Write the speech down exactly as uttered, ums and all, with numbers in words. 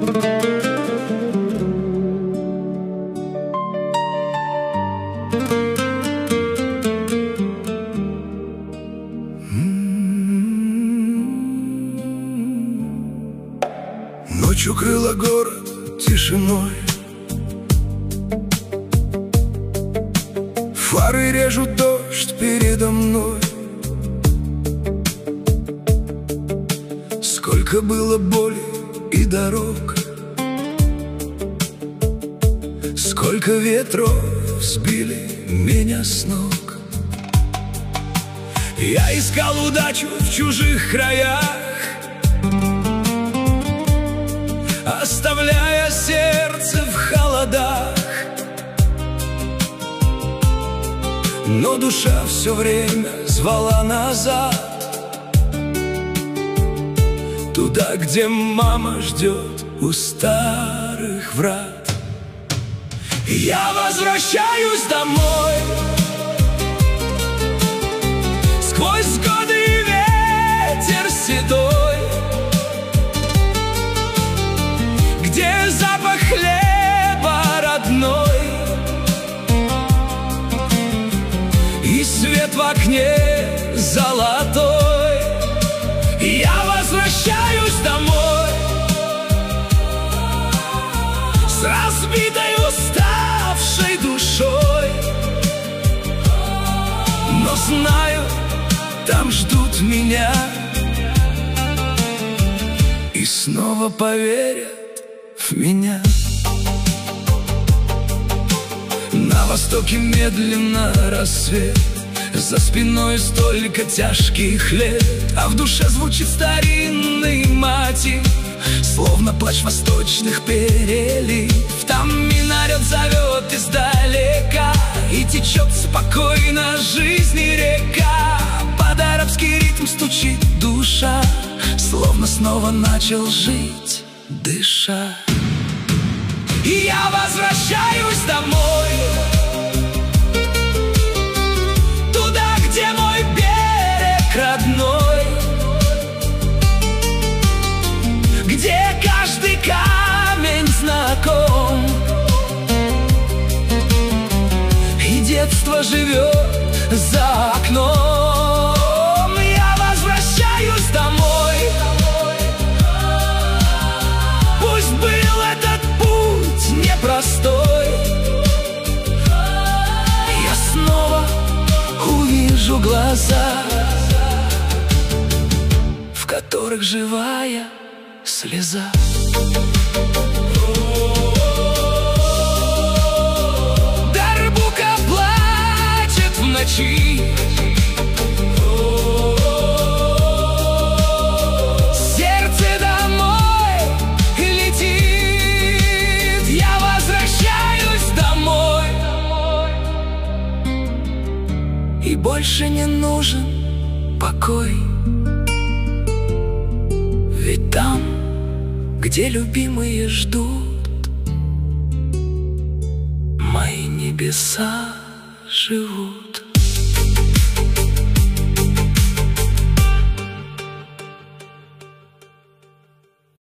Ночь укрыла город тишиной, фары режут дождь передо мной. Сколько было боли и дорог, сколько ветров сбили меня с ног. Я искал удачу в чужих краях, оставляя сердце в холодах. Но душа все время звала назад, туда, где мама ждет у старых врат. Я возвращаюсь домой, сквозь годы и ветер седой, где запах хлеба родной и свет в окне золотой. Я возвращаюсь домой с разбитой, уставшей душой, но знаю, там ждут меня и снова поверят в меня. На востоке медленно рассвет, за спиной столько тяжких лет, а в душе звучит старинный мотив, словно плач восточных перелив. Там минарет зовет издалека, и течет спокойно жизни река. Под арабский ритм стучит душа, словно снова начал жить, дыша. И я возвращаюсь домой, туда, где мой берег родной, где каждый камень знаком, и детство живет за окном. Я возвращаюсь домой, пусть был этот путь непростой, я снова увижу глаза, в которых живая слеза. Дарбука плачет в ночи, сердце домой летит. Я возвращаюсь домой, и больше не нужен покой, ведь там, где любимые ждут, мои небеса живут.